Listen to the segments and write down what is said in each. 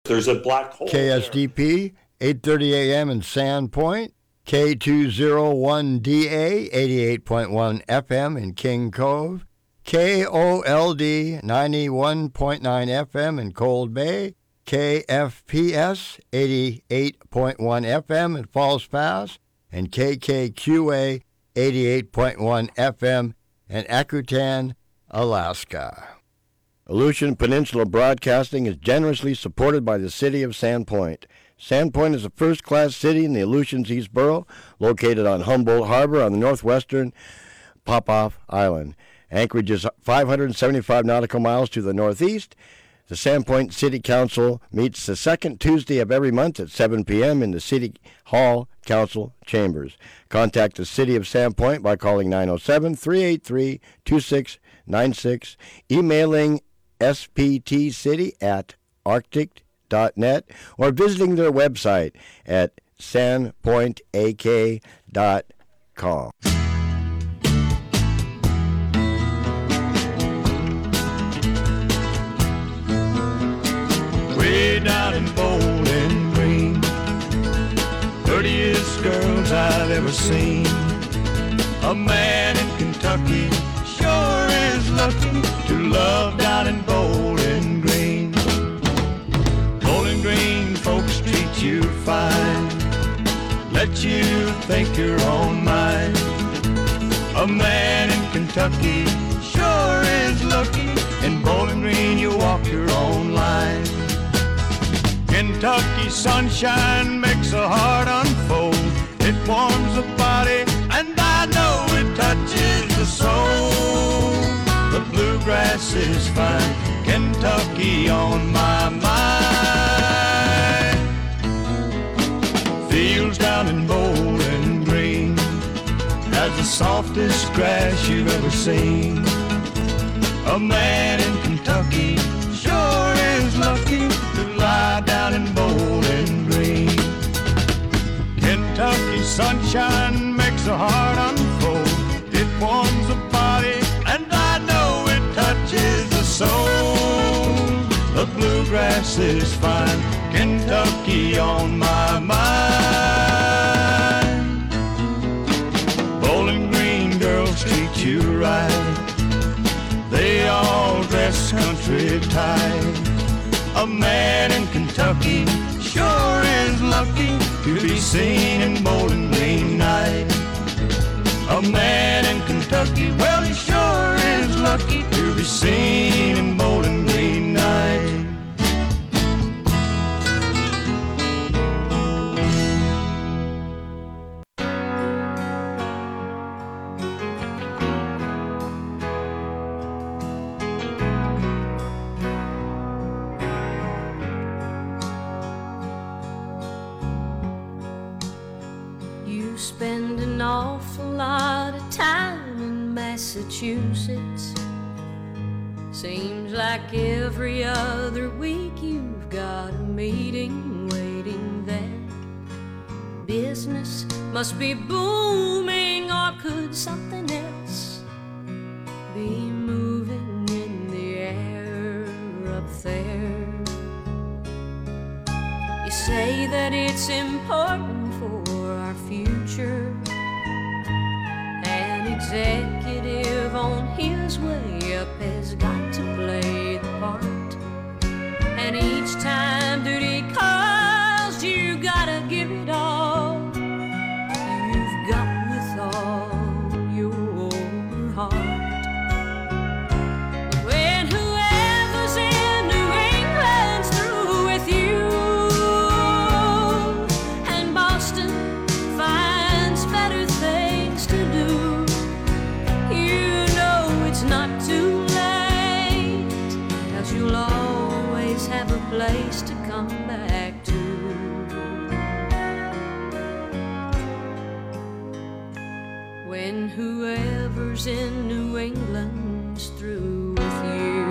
There's a black hole. KSDP, 8:30 a.m. in Sandpoint. K201DA, 88.1 FM in King Cove. KOLD, 91.9 FM in Cold Bay. KFPS, 88.1 FM in Falls Pass. And KKQA, 88.1 FM in Akutan, Alaska. Aleutian Peninsula Broadcasting is generously supported by the City of Sandpoint. Sandpoint is a first-class city in the Aleutians East Borough, located on Humboldt Harbor on the northwestern Popoff Island. Anchorage is 575 nautical miles to the northeast. The Sandpoint City Council meets the second Tuesday of every month at 7 p.m. in the City Hall Council Chambers. Contact the City of Sandpoint by calling 907-383-2696, emailing sptcity@arctic.net, or visiting their website at sandpointak.com. Way down in Bowling Green, prettiest girls I've ever seen. A man in Kentucky sure is lucky to love down in Bowling Green. Bowling Green folks treat you fine, let you think your own mind. A man in Kentucky sure is lucky. In Bowling Green you walk your own line. Kentucky sunshine makes a heart unfold. It warms the body, and I know it touches the soul. The bluegrass is fine, Kentucky on my mind. Fields down in Bowling Green has the softest grass you've ever seen. A man in Kentucky sure is lucky to lie down in Bowling Green. Kentucky sunshine makes a heart unfold. It warms the body, and I know it touches the soul. The bluegrass is fine, Kentucky on my mind. Bowling Green girls treat you right. They all dress country tight. A man in Kentucky sure is lucky to be seen in Bowling Green night. A man in Kentucky, well, he sure is lucky to be seen in Bowling Green night. Spend an awful lot of time in Massachusetts. Seems like every other week you've got a meeting waiting there. Business must be booming, or could something else be moving in the air up there? You say that it's important for our future. An executive on his way up has got to play the part. And each time duty calls, you gotta give it all you've got with all your heart. But when whoever's in New England's through with you, and Boston finds better things to do, you know it's not too late, 'cause you'll always have a place to come back to. When whoever's in New England's through with you.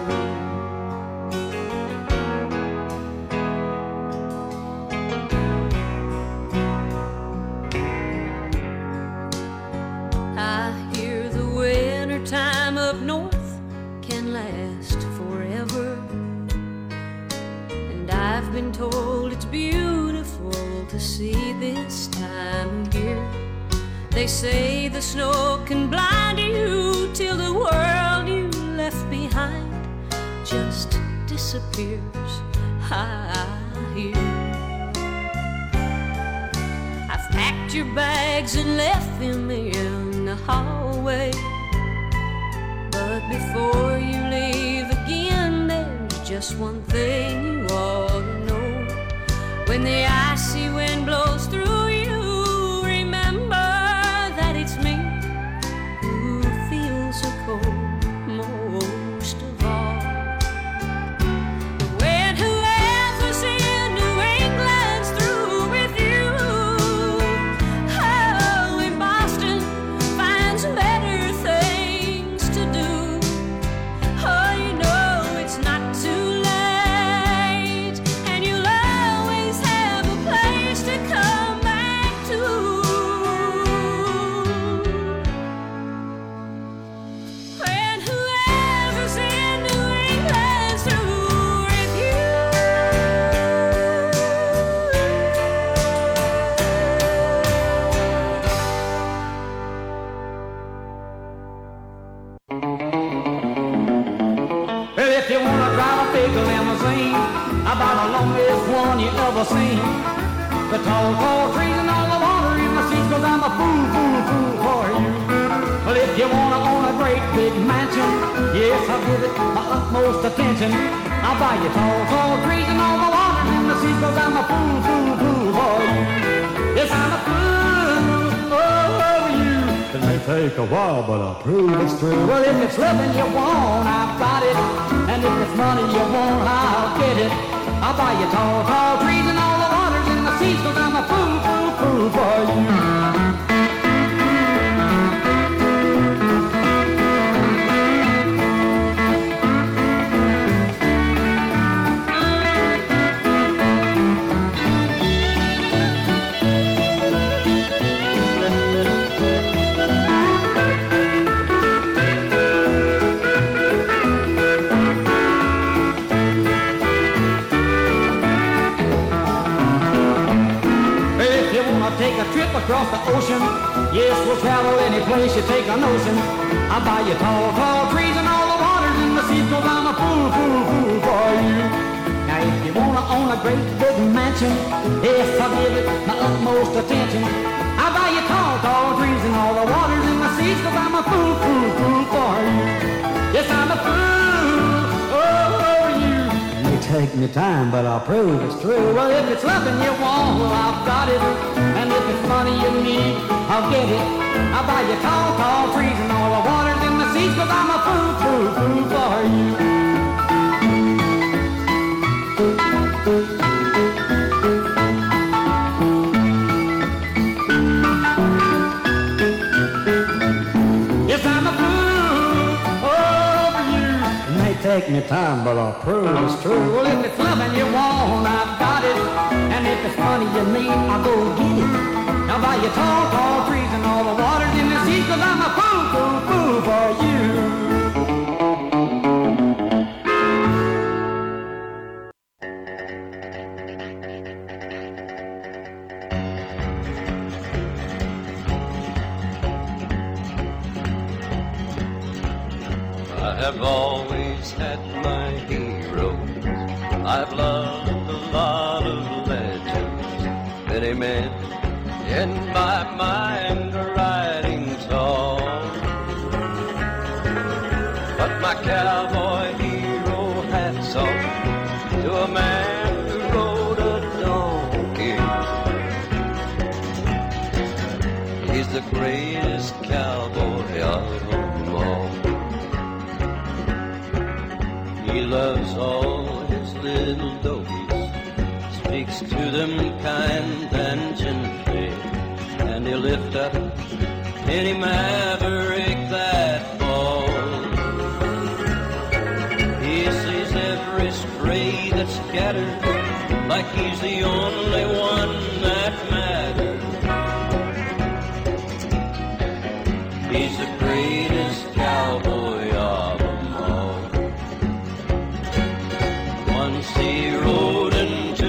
I hear the winter time up north can last forever, and I've I've been told it's beautiful to see this time of year. They say the snow can blind you till the world you left behind just disappears, I hear. I've packed your bags and left them in the hallway, but before you leave again, there's just one thing you ought to know. When the icy wind blows through you, remember that it's me who feels so cold most of all. When whoever's in New England's through with you, oh, in Boston finds better things to do. Oh, you know it's not too late, and you'll always have a place to come back to. When whoever's in New England's through with you. Well, if you wanna drive a big limousine, about the longest one you ever seen, the tall, tall trees and all the water in the seas, 'cause I'm a fool, fool, fool for you. Well, if you wanna own a great big mansion, yes, I'll give it my utmost attention. I'll buy you tall, tall trees and all the water in the seas, 'cause I'm a fool, fool, fool for you. Yes, I'm a fool over you. It may take a while, but I'll prove it's true. Well, if it's loving you want, I've got it. And if it's money you want, I'll get it. I'll buy you tall, tall trees and all the waters in the seas, 'cause I'm a fool, fool, fool for you. Take a trip across the ocean. Yes, we'll travel any place you take a notion. I'll buy you tall, tall trees and all the waters in the seas, 'cause I'm a fool, fool, fool for you. Now if you wanna own a great big mansion, yes, I'll give it my utmost attention. I'll buy you tall, tall trees and all the waters in the seas, 'cause I'm a fool, fool, fool for you. Yes, I'm a fool over you. It may take me time, but I'll prove it's true. Well, if it's loving you want, well, I've got it. And if it's money you need, I'll get it. I'll buy you tall, tall trees and all the waters in the seas, 'cause I'm a fool, fool, fool for you. Yes, I'm a fool over you. It may take me time, but I'll prove it's true. Well, if it's loving you want, I've got it. And if it's money you need, I'll go get it. I'll buy you tall, tall trees and all the waters in the sea, 'cause I'm a fool, fool, fool for you. I have always had my heroes. I've loved a lot of legends, many men in my mind are writing tall. But my cowboy hero hats off to a man who rode a donkey. He's the greatest cowboy of them all. He loves all his little dogies, speaks to them kind and gently, and he'll lift up any maverick that falls. He sees every stray that's scattered, like he's the only one that matters. He's the greatest cowboy of them all. Once he rode into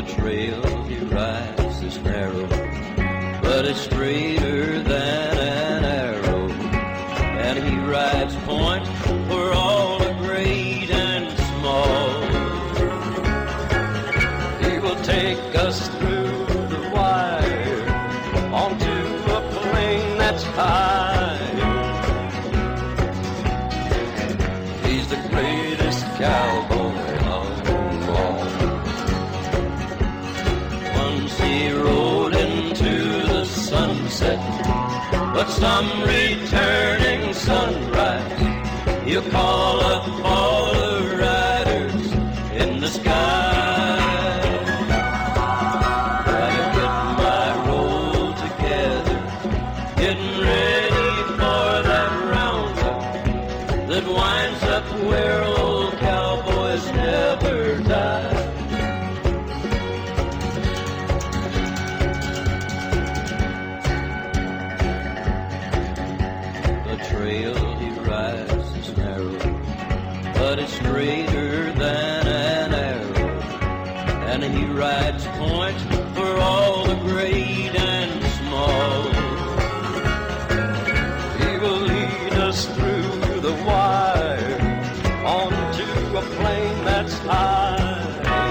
trail he rides is narrow, but it's straighter than an arrow. And he rides point for all the great and small. He will take us through the wire onto a plain that's high. He's the greatest cowboy of them all. Once he rode into the sunset, but some returning sunrise, he'll call up all the riders in the sky. Gotta get my roll together, getting ready for that roundup that winds up where old cowboys never die. Trail he rides is narrow, but it's straighter than an arrow. And he rides point for all the great and small. He will lead us through the wire onto a plain that's high.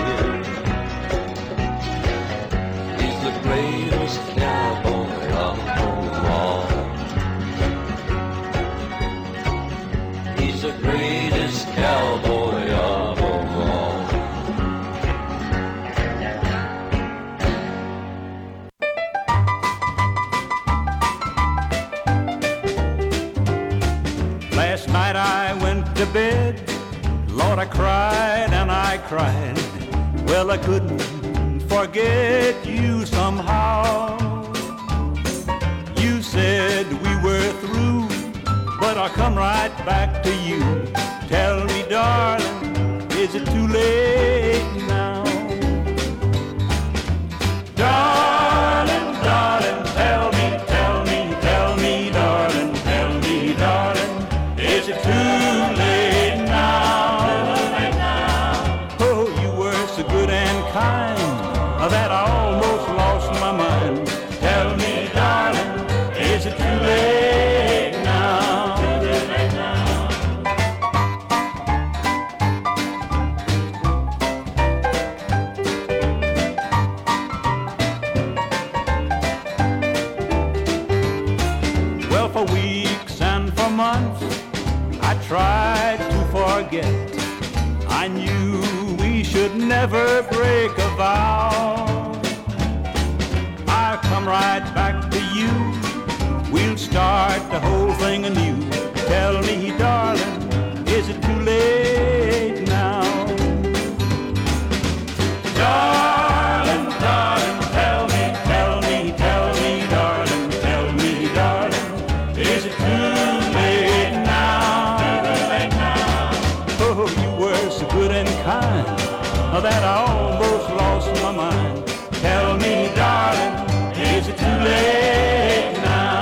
He's the greatest cowboy of them all. He's the greatest cowboy of them all. Last night I went to bed, Lord, I cried and I cried. Well, I couldn't forget you somehow. You said we were through, but I'll come right back to you. Tell me, darling, is it too late now? Darling, darling, tell me, darling, is it too late now? Oh, you were so good and kind that I almost lost my mind. Tell me, darling, is it too late now? Well, for weeks and for months I tried to forget. I knew we should never break a vow. I'll come right back to you. We'll start the whole thing anew. Tell me, darling, is it too late now? Darling, darling, tell me, darling, is it too late now? Oh, you were so good and kind that I almost lost my mind. Tell me, darling, is it too late now?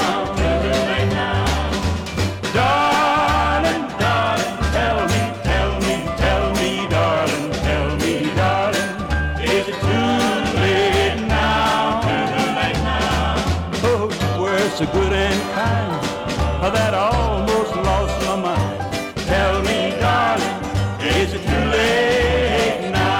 Darling, darling, tell me, darling, is it too late now? Oh, you were so good and kind that I almost lost my mind. Tell me, darling, is it too late now?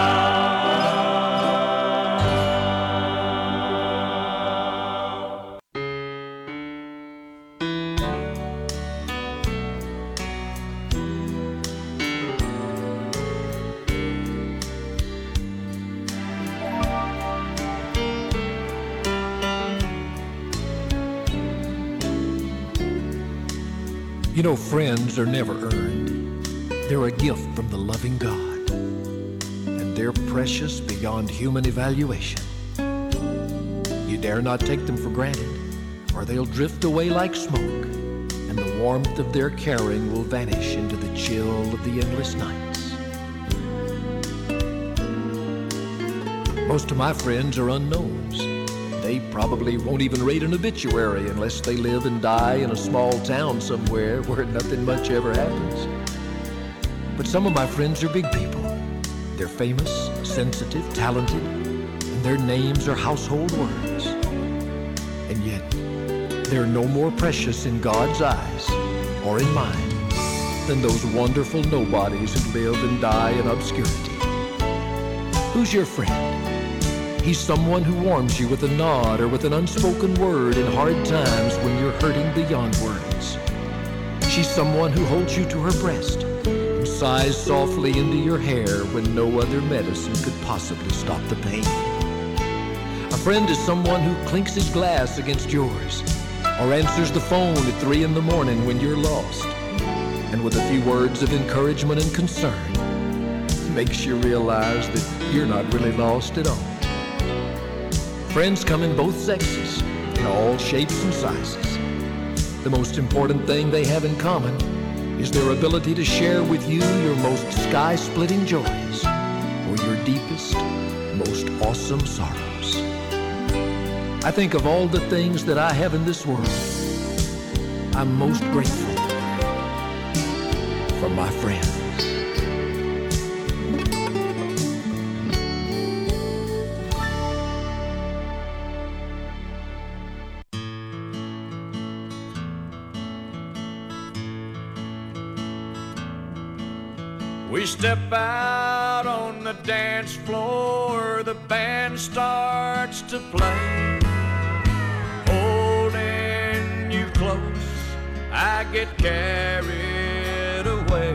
You know, friends are never earned. They're a gift from the loving God, and they're precious beyond human evaluation. You dare not take them for granted, or they'll drift away like smoke, and the warmth of their caring will vanish into the chill of the endless nights. Most of my friends are unknowns. They probably won't even read an obituary unless they live and die in a small town somewhere where nothing much ever happens. But some of my friends are big people. They're famous, sensitive, talented, and their names are household words. And yet, they're no more precious in God's eyes or in mine than those wonderful nobodies who live and die in obscurity. Who's your friend? He's someone who warms you with a nod or with an unspoken word in hard times when you're hurting beyond words. She's someone who holds you to her breast and sighs softly into your hair when no other medicine could possibly stop the pain. A friend is someone who clinks his glass against yours or answers the phone at 3 in the morning when you're lost, and with a few words of encouragement and concern, makes you realize that you're not really lost at all. Friends come in both sexes, in all shapes and sizes. The most important thing they have in common is their ability to share with you your most sky-splitting joys or your deepest, most awesome sorrows. I think of all the things that I have in this world, I'm most grateful for my friends. We step out on the dance floor, the band starts to play. Holding you close, I get carried away.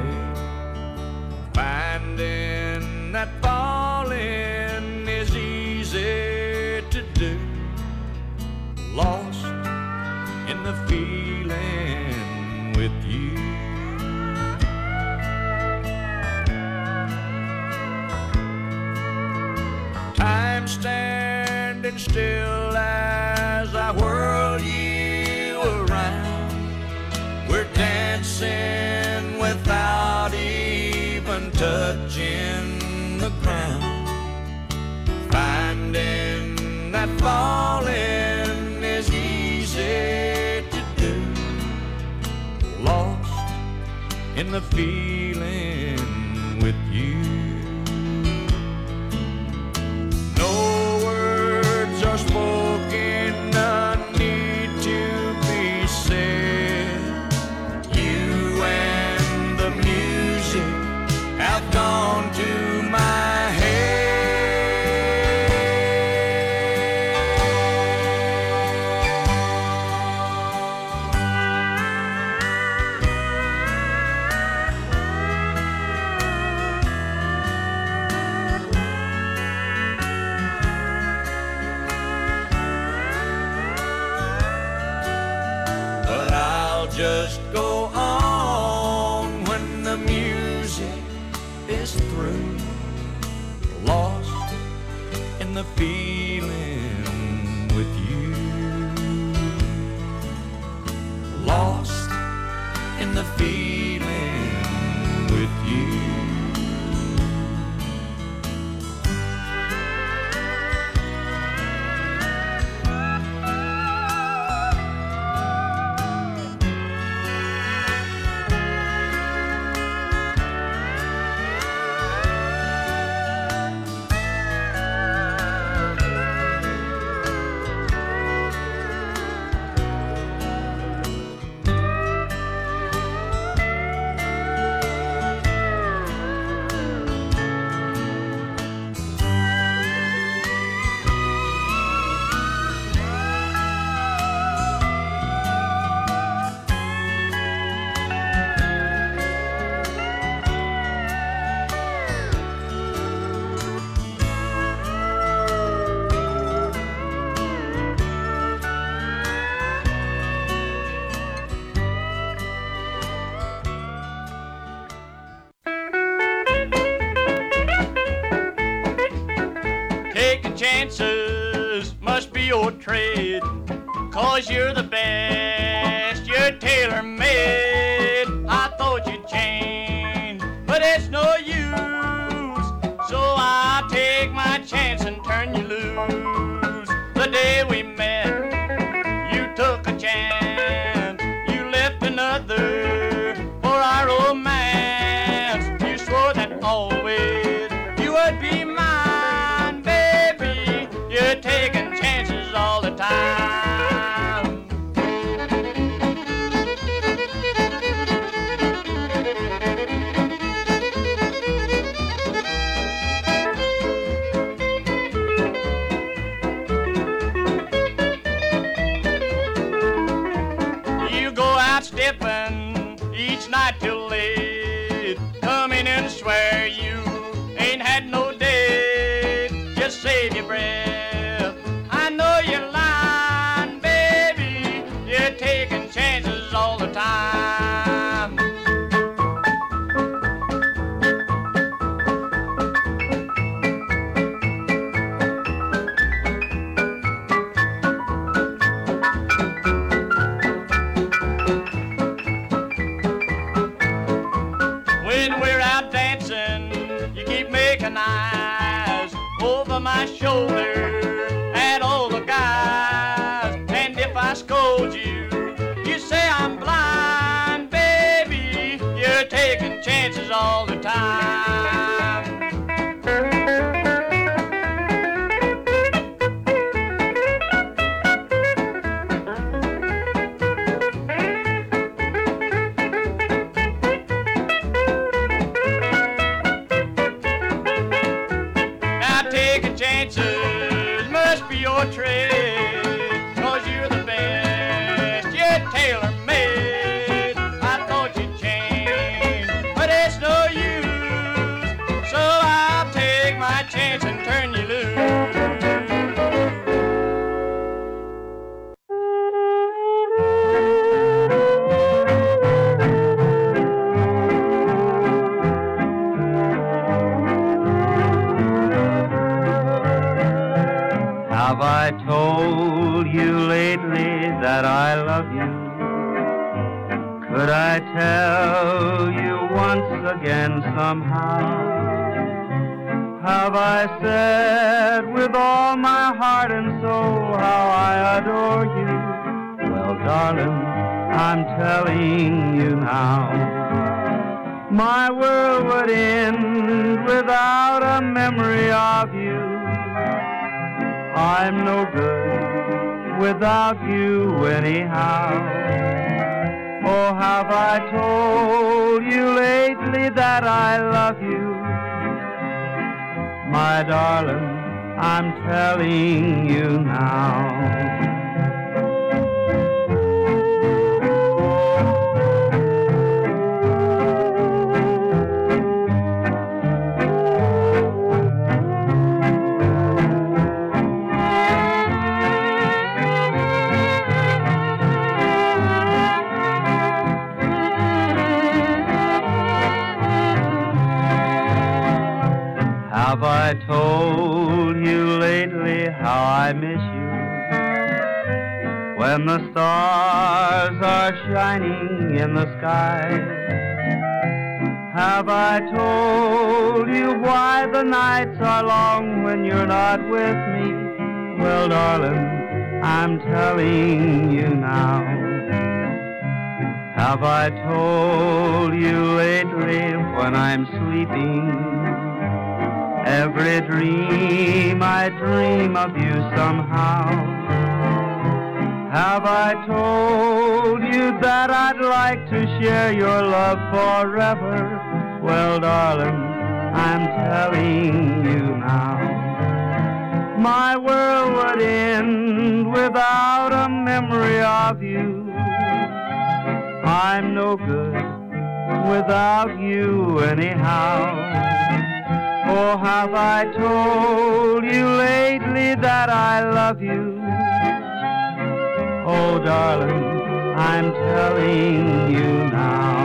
Finding that falling is easy to do. Lost in the feeling with you. I'm standing still as I whirl you around. We're dancing without even touching the ground. Finding that falling is easy to do. Lost in the feeling with you. Are spoken, none need to be said. You and the music have gone to my head. Just go on when the music is through. Lost in the feeling with you. Lost in the feeling with you. Chances must be your trade, 'cause you're the best, you're tailor-made. I thought you'd change, but it's no use, so I take my chance and turn you loose. The day we met, you took a chance, you left another for our romance. You swore that always you would be mine, baby. eyes over my shoulder at all the guys. And if I scold you, you say I'm blind, baby. You're taking chances all the time. Chances must be your trade, 'cause you're the best, you're tailor-made. I thought you'd change, but it's no use, so I'll take my chance and turn you loose. Have I told you lately that I love you? Could I tell you once again somehow? Have I said with all my heart and soul how I adore you? Well, darling, I'm telling you now. My world would end without a memory of you. I'm no good without you anyhow. Oh, have I told you lately that I love you? My darling, I'm telling you now. Have I told you lately how I miss you? When the stars are shining in the sky. Have I told you why the nights are long when you're not with me? Well, darling, I'm telling you now. Have I told you lately when I'm sleeping? Every dream I dream of you somehow. Have I told you that I'd like to share your love forever? Well, darling, I'm telling you now. My world would end without a memory of you. I'm no good without you anyhow. Oh, have I told you lately that I love you? Oh, darling, I'm telling you now.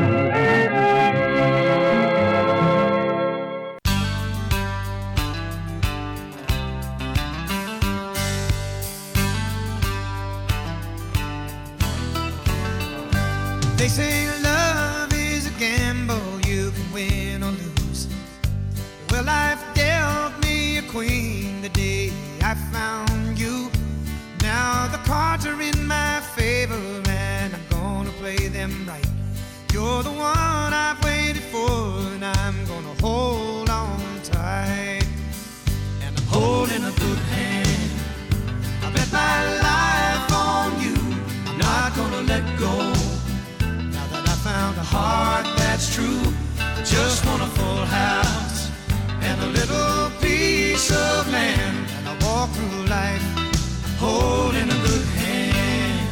They say love is a gamble, you can win or lose. Well, life dealt me a queen the day I found you. Now the cards are in my favor and I'm gonna play them right. You're the one I've waited for and I'm gonna hold on tight. And I'm holding a good hand. I bet my life on you. I'm not gonna let go. Now that I found a heart that's true, I just want a full house and a little piece of land, and I walk through life holding a good hand.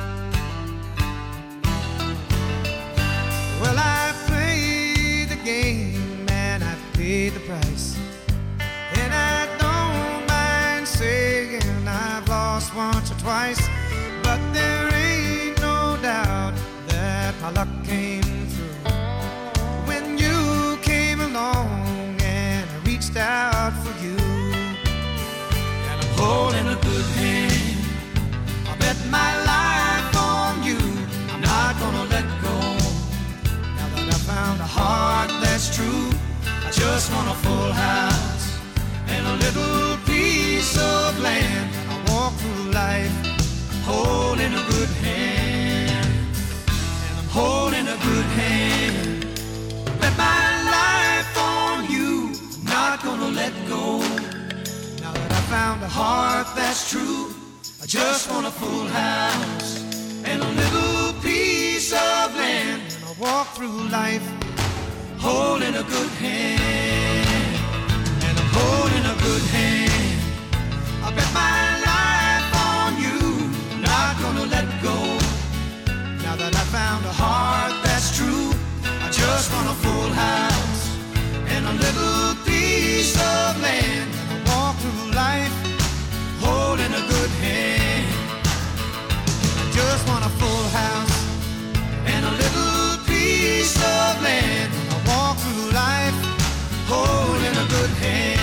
Well, I played the game and I paid the price, and I don't mind saying I've lost once or twice, but there ain't no doubt that my luck came through when you came along and I reached out for you. And I'm holding a good hand. I bet my life on you. I'm not gonna let go. Now that I found a heart that's true, I just just want a full house and a little piece of land. I walk through life holding a good hand, and I'm holding a good hand. Bet my life on you, I'm not gonna let go. Now that I found a heart that's true, I just want a full house and a little piece of land. And I walk through life holding a good hand, and I'm holding a good hand. I bet my life on you, not gonna let go. Now that I found a heart that's true, I just want a full house and a little piece of land. And I walk through life holding a good hand. I just want a full house and a little piece of land. And I walk through life holding a good hand.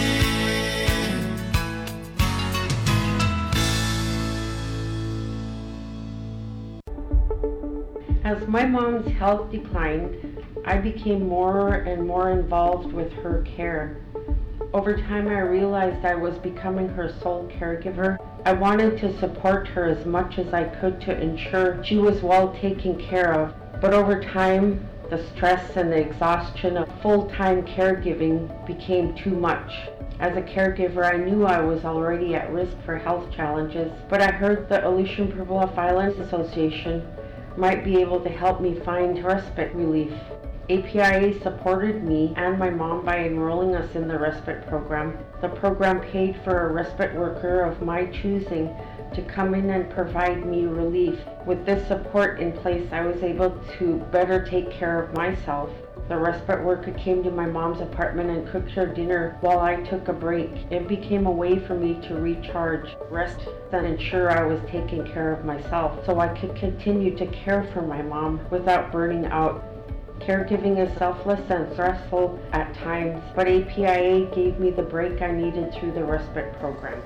As my mom's health declined, I became more and more involved with her care. Over time, I realized I was becoming her sole caregiver. I wanted to support her as much as I could to ensure she was well taken care of. But over time, the stress and the exhaustion of full-time caregiving became too much. As a caregiver, I knew I was already at risk for health challenges, but I heard the Aleutian Pribilof Islands Association might be able to help me find respite relief. APIA supported me and my mom by enrolling us in the respite program. The program paid for a respite worker of my choosing to come in and provide me relief. With this support in place, I was able to better take care of myself. The respite worker came to my mom's apartment and cooked her dinner while I took a break. It became a way for me to recharge, rest, and ensure I was taking care of myself so I could continue to care for my mom without burning out. Caregiving is selfless and stressful at times, but APIA gave me the break I needed through the respite program.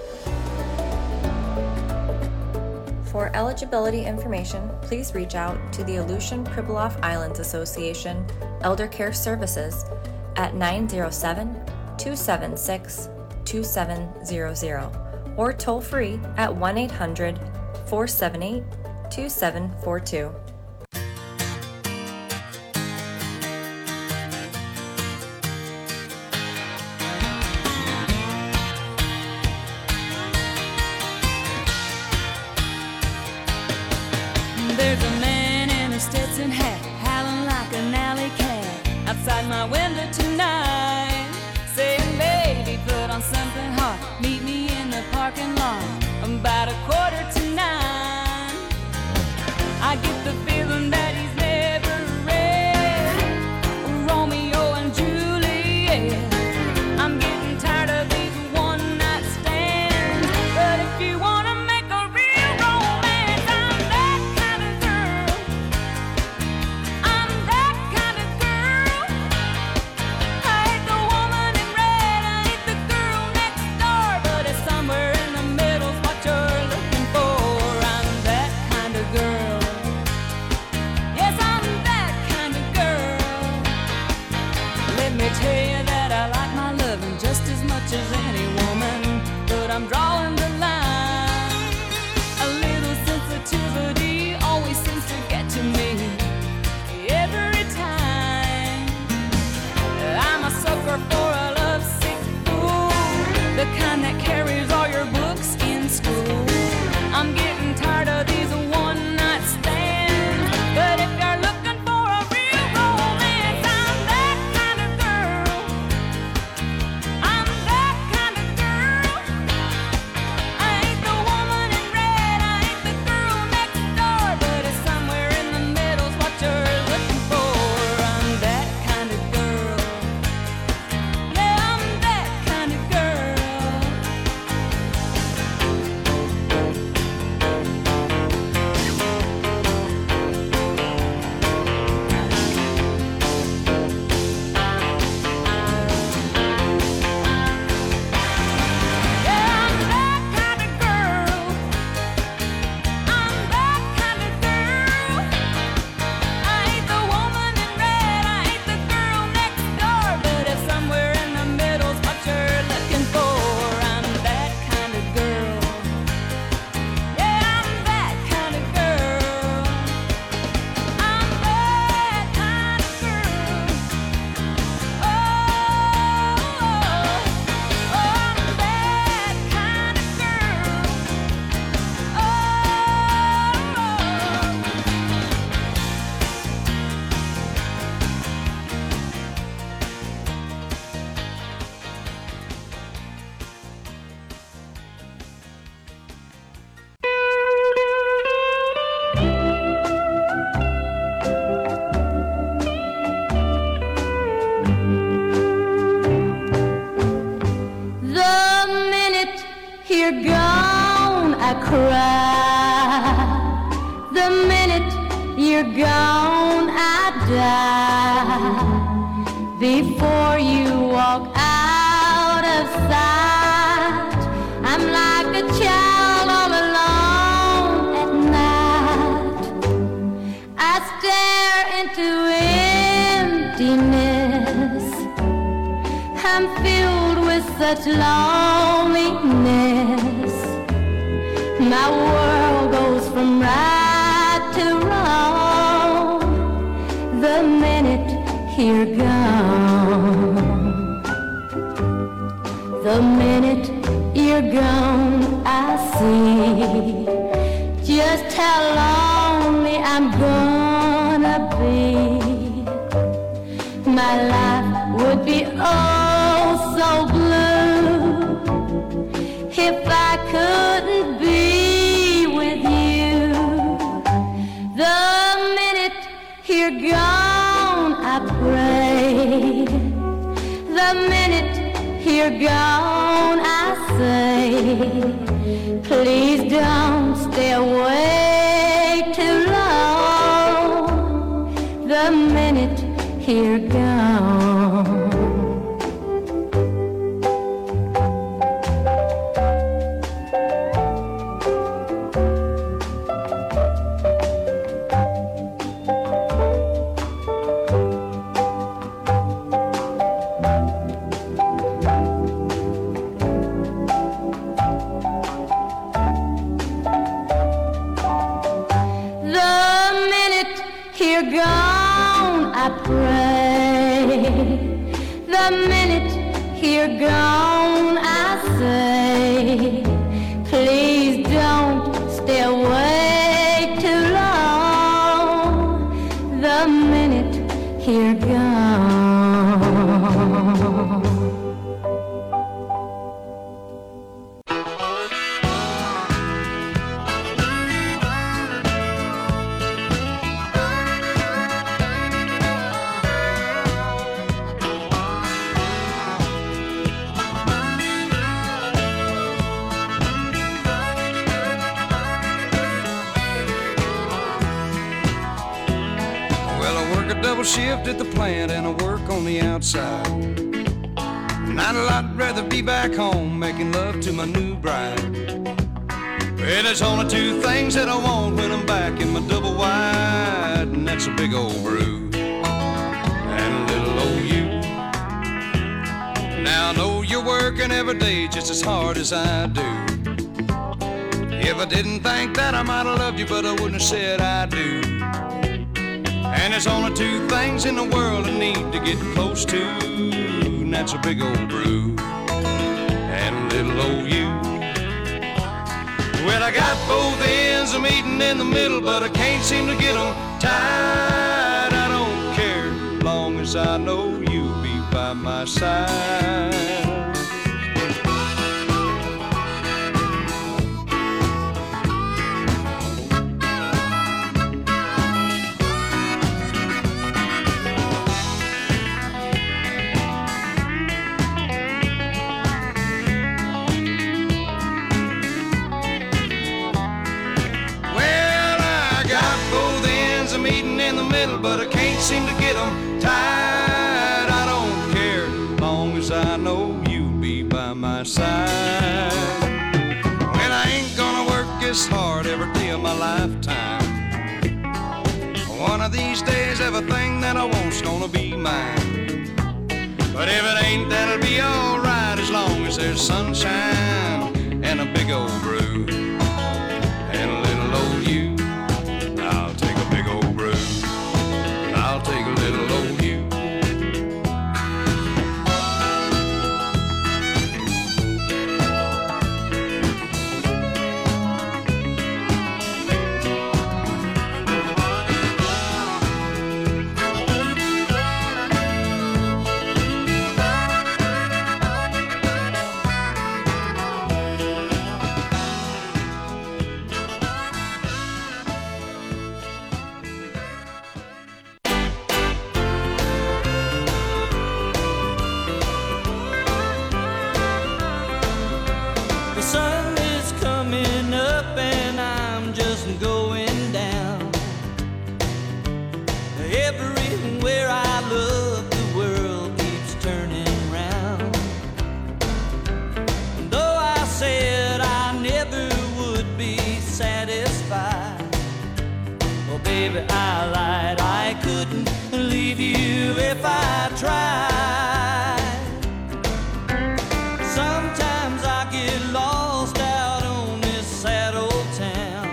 For eligibility information, please reach out to the Aleutian Pribilof Islands Association Elder Care Services at 907-276-2700 or toll free at 1-800-478-2742. There's a man in a Stetson hat, howling like an alley cat, outside my window tonight, saying, baby, put on something hot, meet me in the parking lot, about 8:45. I get the feeling that he's never read Romeo and Juliet. I'm getting tired of these one-night stands, but if you want to make a real romance, I'm that kind of girl. I'm that kind of girl. I hate the woman in red, I hate the girl next door, but it's somewhere in the middle's what you're looking for. I'm that kind of girl. Yes, I'm that kind of girl. Let me tell you that I like my loving just as much as any woman, but I'm drawing the line. A little sensitivity always seems to get to me every time. I'm a sucker for a lovesick fool, the kind that carries all your books in school. I'm getting tired of these one-night stands, but if you're looking for a real romance, I'm that kind of girl. I'm that kind cry. The minute you're gone, I die. Before you walk out of sight, I'm like a child all alone at night. I stare into emptiness. I'm filled with such loneliness. My world goes from right to wrong the minute you're gone. The minute you're gone, I see just how lonely I'm gonna be. My life would be oh so blue if I couldn't be with you. The minute you're gone, I pray. The minute you're gone, I say, please don't stay away too long. The minute you're gone. You're gone, I pray. The minute you're gone, I say, please don't stay away too long. The minute you're gone. Shift at the plant and I work on the outside. And I'd a lot rather be back home making love to my new bride. Well, there's only two things that I want when I'm back in my double wide, and that's a big old brew and a little old you. Now I know you're working every day just as hard as I do. If I didn't think that, I might have loved you, but I wouldn't have said I do. And there's only two things in the world I need to get close to, and that's a big old brew and a little old you. Well, I got both ends of meeting in the middle, but I can't seem to get them tied. I don't care, long as I know you'll be by my side. But I can't seem to get them tied. I don't care, long as I know you'll be by my side. Well, I ain't gonna work as hard every day of my lifetime. One of these days, everything that I want's gonna be mine. But if it ain't, that'll be alright, as long as there's sunshine and a big old brew and a little old you. I'll take a big old brew. I'll take a little old you. baby, I lied. I couldn't leave you if I tried. Sometimes I get lost out on this sad old town,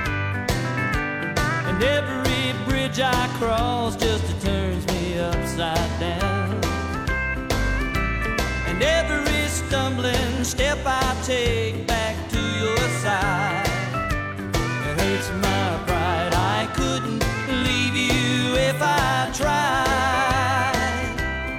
and every bridge I cross just turns me upside down. And every stumbling step I take back to your side, it hurts my pride. I couldn't leave you if I tried.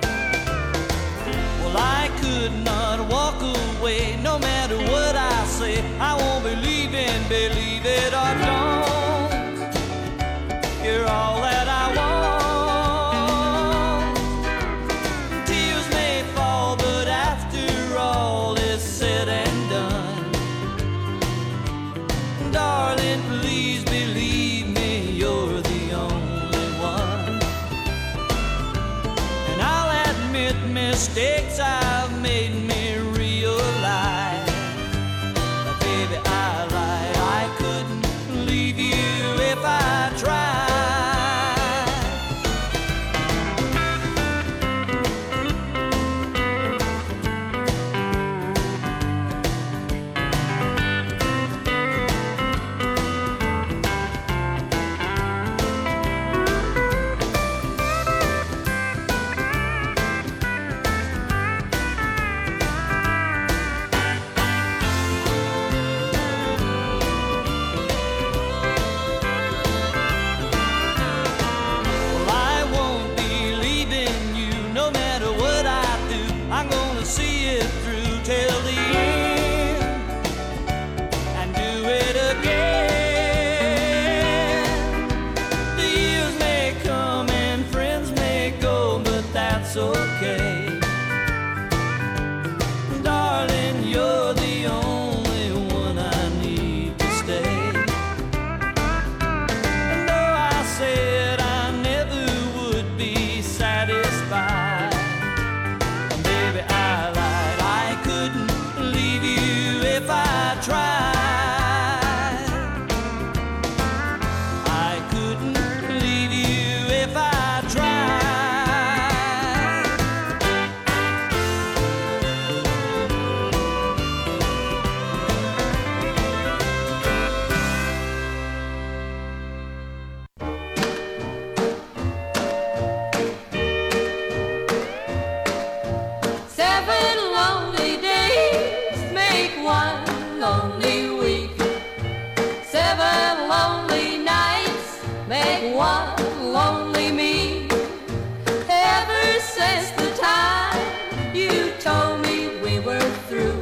Well, I could not walk away no matter what I say. I won't believe it or don't. You're all that I want. Tears may fall, but after all is said and done, darling, please believe me, you're the only one. And I'll admit mistakes I've made me realize that, baby, I lied. I couldn't leave you if I tried. Till the end and do it again. The years may come and friends may go, but that's okay. Darling, you're the only one I need to stay. And though I said I never would be satisfied, baby, I lied. I couldn't leave you if I tried. I couldn't leave you if I tried. Seven lonely days make one lonely week. Seven lonely nights make one lonely me. Ever since the time you told me we were through,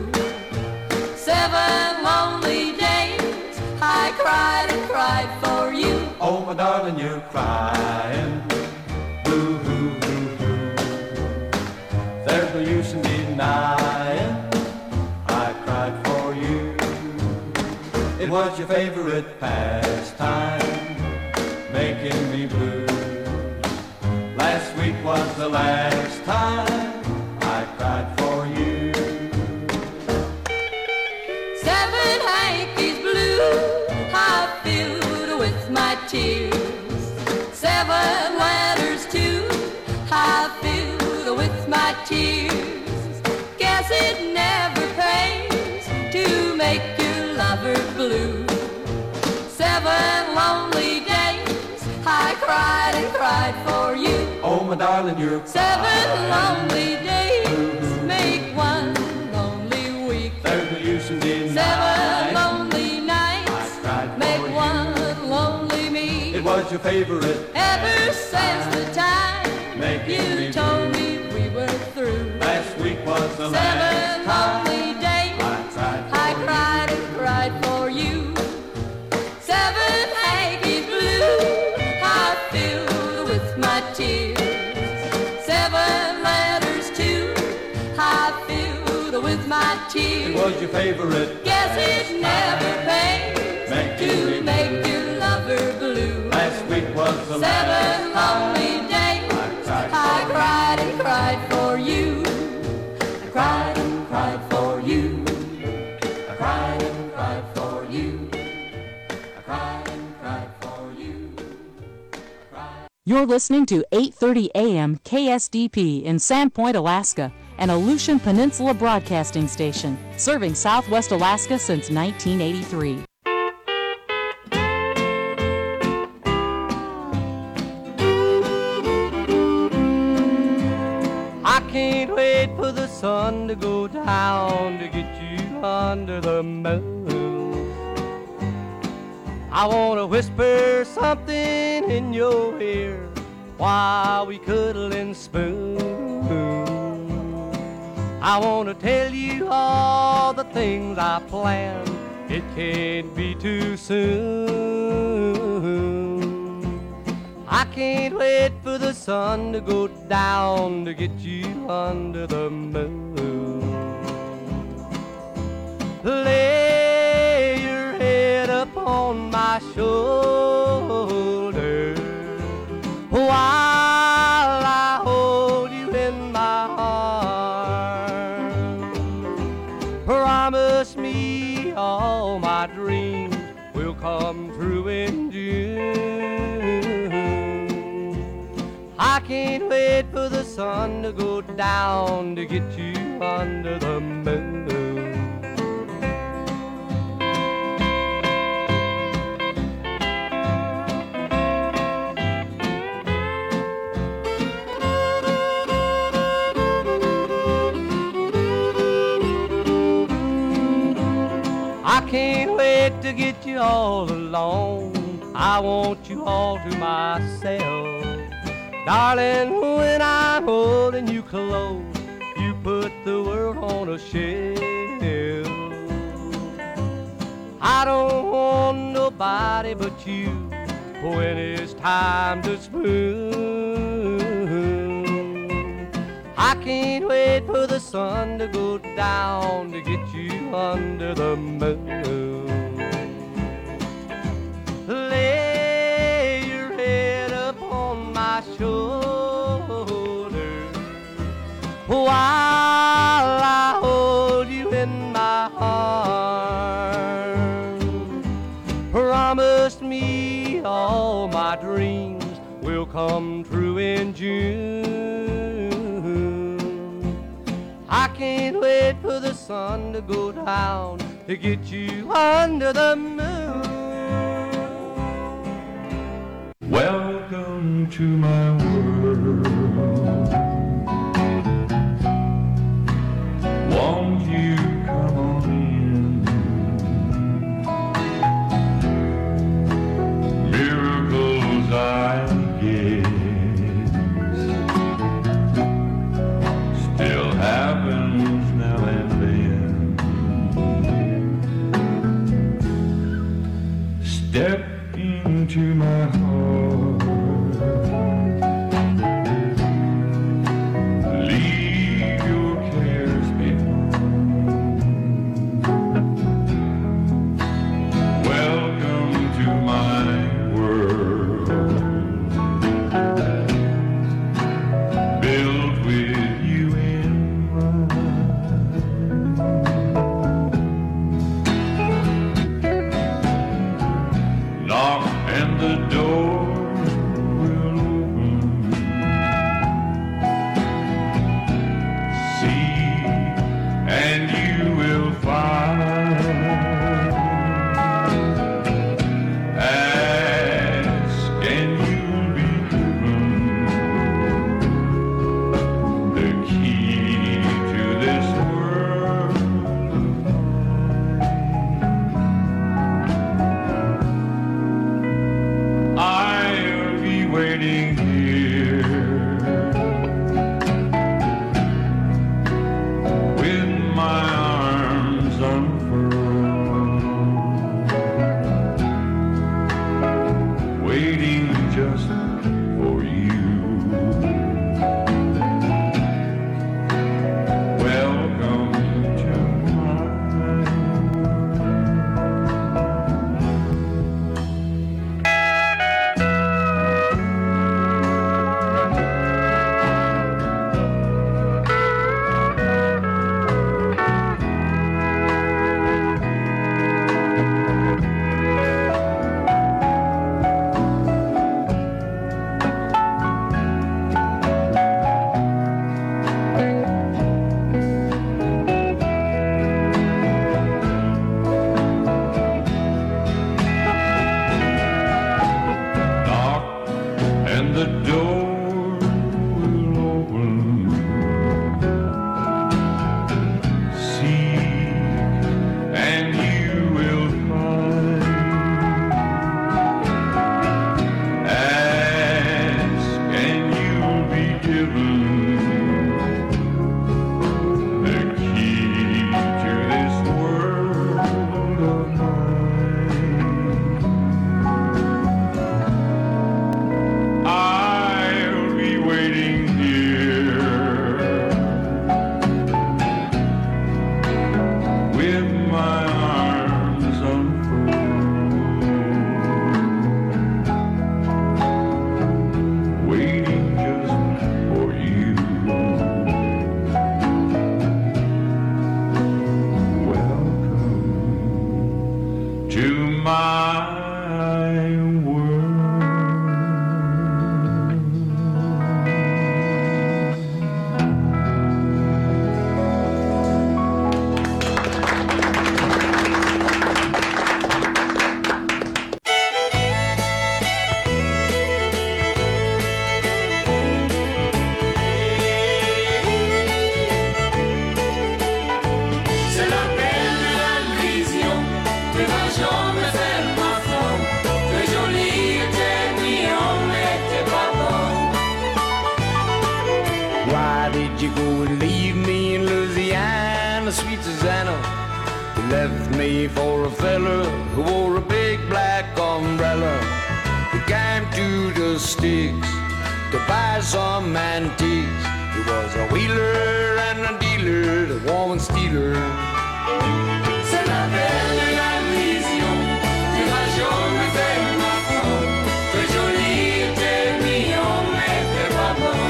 7 lonely days I cried and cried for you. Oh, my darling, you're crying. Boo hoo hoo hoo. There's no use in denying I cried for you. It was your favorite pastime, making me blue. Last week was the last time I cried for you. 7 hankies blue I filled with my tears. 7 letters too I filled with my tears. Guess it never pays to make your lover blue. 7 lonely days I cried and cried for you. Oh, my darling, you're 7 lonely days make one lonely week. There's no use in denying 7 lonely nights I cried make for you. one lonely me. It was your favorite Ever since the time making you me told me we were through. last week was the 7 last time lonely days I cried and cried for you. 7 hanky blue I filled with my tears. 7 letters too I filled with my tears. It was your favorite. Guess it never pays to make your lover blue. Last week was the 7 lonely days I cried and cried for you. I cried and cried for you. I cried and cried for you. I cried and cried for you. You're listening to 8:30 a.m. KSDP in Sandpoint, Alaska, an Aleutian Peninsula broadcasting station, serving Southwest Alaska since 1983. I can't wait for the sun to go down to get you under the moon. I want to whisper something in your ear while we cuddle and spoon. I want to tell you all the things I planned. It can't be too soon. I can't wait for the sun to go down to get you under the moon. Lay your head up on my shoulder while I hold you in my arms. Promise me all my dreams will come true in June. I can't wait for the sun to go down to get you under the moon. I can't wait to get you all alone. I want you all to myself. Darling, when I'm holding you close, you put the world on a shelf. I don't want nobody but you when it's time to spoon. I can't wait for the sun to go down to get you under the moon. Lay your head up on my shoulder while I hold you in my arms. Promise me all my dreams will come true in June. I can't wait for the sun to go down to get you under the moon. Welcome to my world. Won't you come on in? Miracles, I guess, still happens now and then. Step into my heart. leave me in Louisiana, sweet Susanna. He left me for a fella who wore a big black umbrella. He came to the sticks to buy some antiques. He was a wheeler and a dealer, the woman stealer. C'est la belle et la vision, tu vas jamais faire ma femme. Très jolie était mignon, mais t'es pas bon.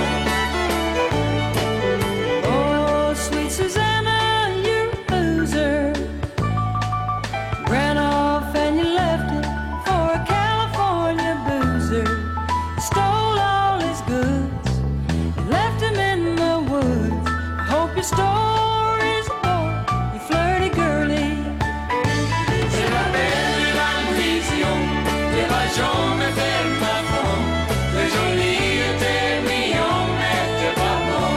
Oh, sweet Susanna, you loser. Ran off and you left it for a California boozer. Stole all his goods, left him in the woods. I hope your story's more, you flirty girlie. C'est la belle et la vision, tu vas jamais faire ma femme. Très jolie était mignon, mais t'es pas bon.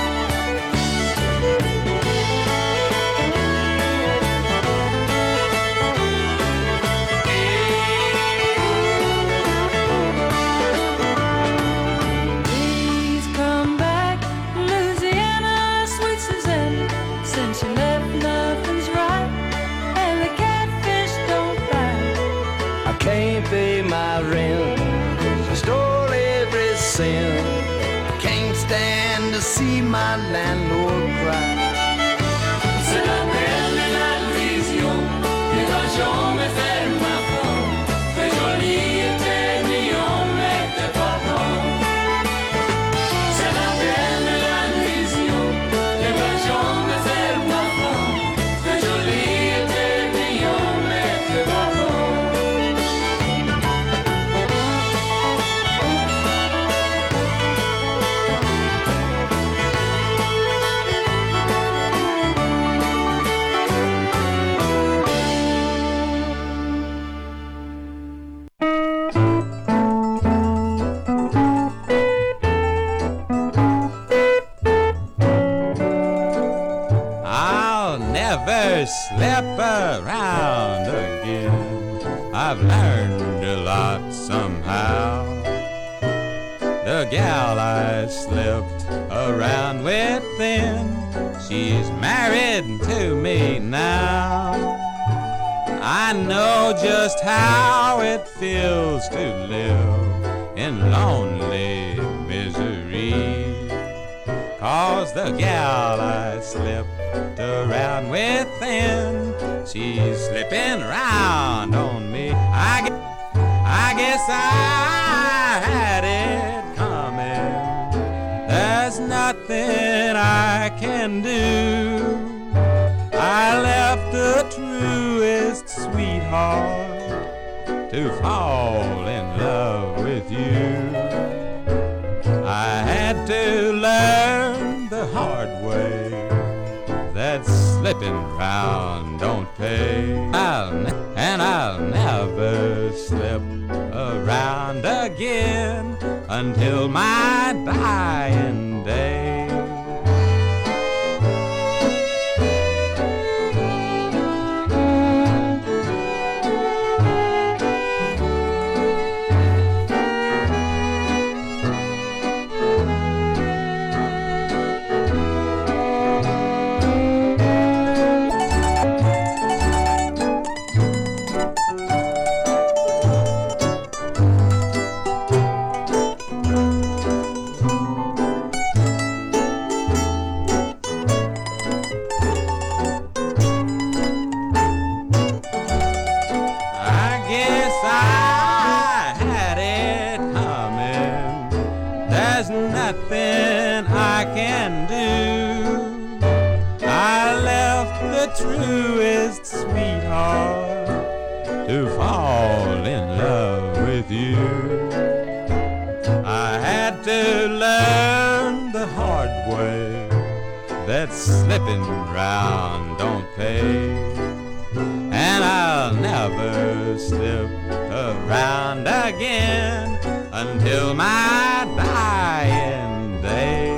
Please come back, Louisiana, sweet Susanna. Since you left, nothing's right, and the catfish don't bite. I can't pay my rent, I stole every cent. I can't stand to see my landlord cry. C'est la belle et la vision, tu vas jamais faire ma femme. Très jolie était mignon, mais t'es pas bon. C'est la belle et la vision, tu vas jamais faire ma femme. Très jolie était mignon, mais t'es pas bon. I'll never slip around again. I've learned a lot somehow. The gal I slipped around with then, she's married to me now. I know just how it feels to live in lonely misery. 'Cause the gal I slipped around with then, she's slipping around on me. I guess I had it coming. There's nothing I can do. I left the truest sweetheart to fall in love with you. I had to learn the hard way that slipping around don't pay. I'll never slip around again until my dying day. Nothing I can do. I left the truest sweetheart to fall in love with you. I had to learn the hard way that slipping round don't pay. And I'll never slip around again until my dying day.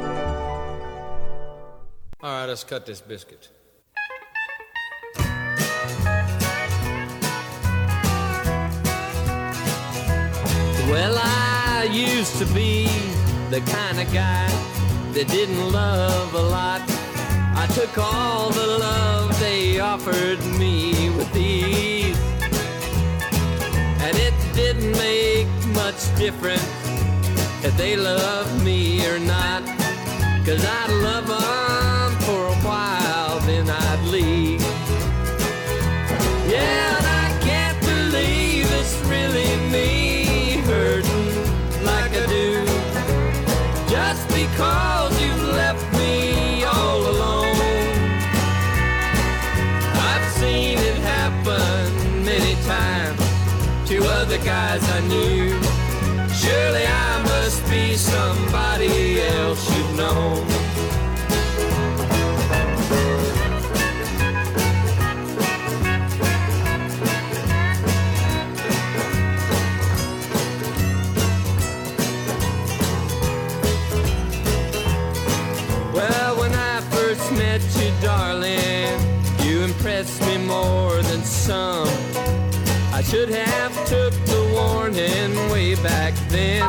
All right, let's cut this biscuit. Well, I used to be the kind of guy that didn't love a lot. I took all the love they offered me with ease, and it didn't make much difference if they loved me or not, 'cause I'd love them for a while, then I'd leave. Yeah, and I can't believe it's really me hurting like I do, just because you left me all alone. I've seen it happen many times to other guys I knew. Surely I must be somebody else you've known. Well, when I first met you, darling, you impressed me more than some. I should have took the warning way back then,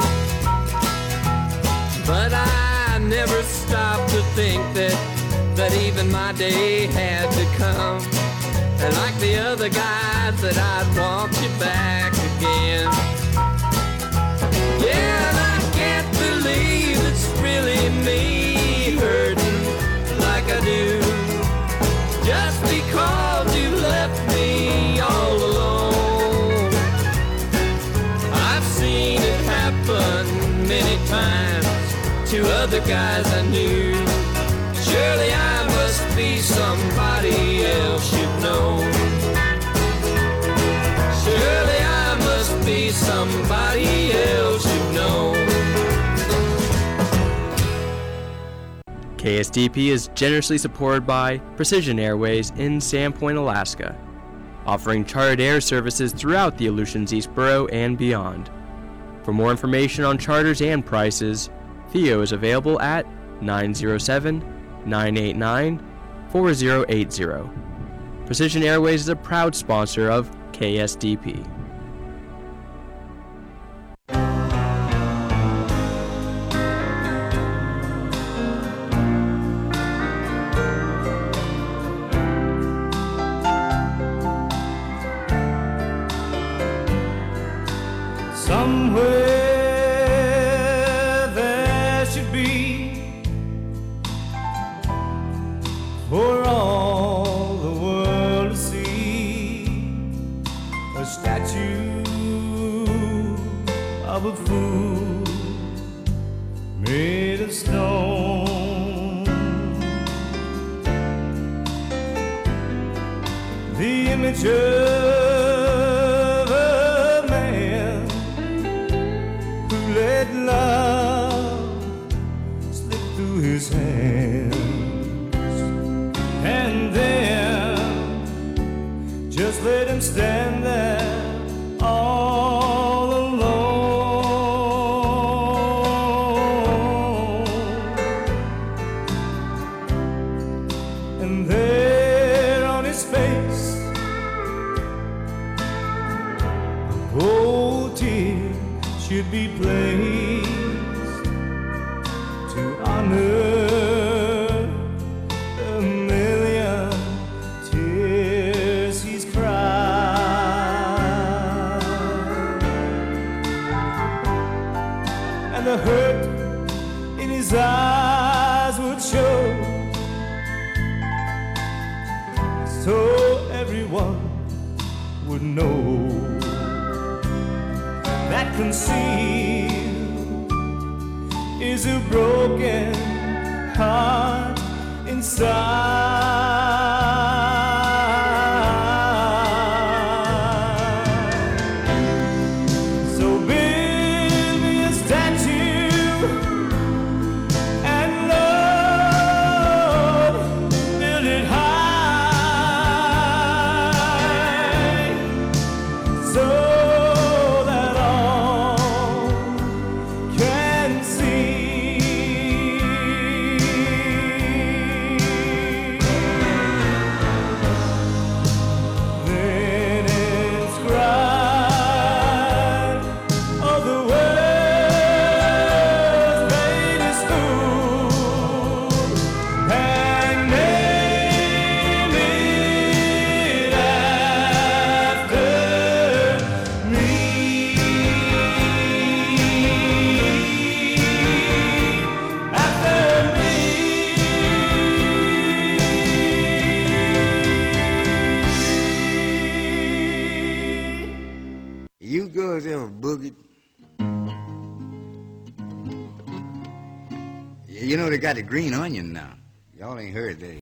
but I never stopped to think that even my day had to come. And like the other guys, that I'd want you back again. Yeah, and I can't believe it's really me hurting like I do, just because you left me all alone. I've seen it happen many times to other guys I knew. Surely I must be somebody else you've known. Surely I must be somebody else you've known. KSDP is generously supported by Precision Airways in Sandpoint, Alaska, offering chartered air services throughout the Aleutians East Borough and beyond. For more information on charters and prices, Theo is available at 907-989-4080. Precision Airways is a proud sponsor of KSDP. Somewhere there should be, for all the world to see, a statue of a fool made of stone. The image of a man who let love slip through his hands, and then just let him stand there all alone. And there on his face a gold tear should be placed to honor the million tears he's cried, and the hurt in his eyes would show, so everyone would know that concealed is a broken heart inside. So build me a statue, and Lord, build it high, so that all can see. ever boogied? You know they got the green onion now. Y'all ain't heard that.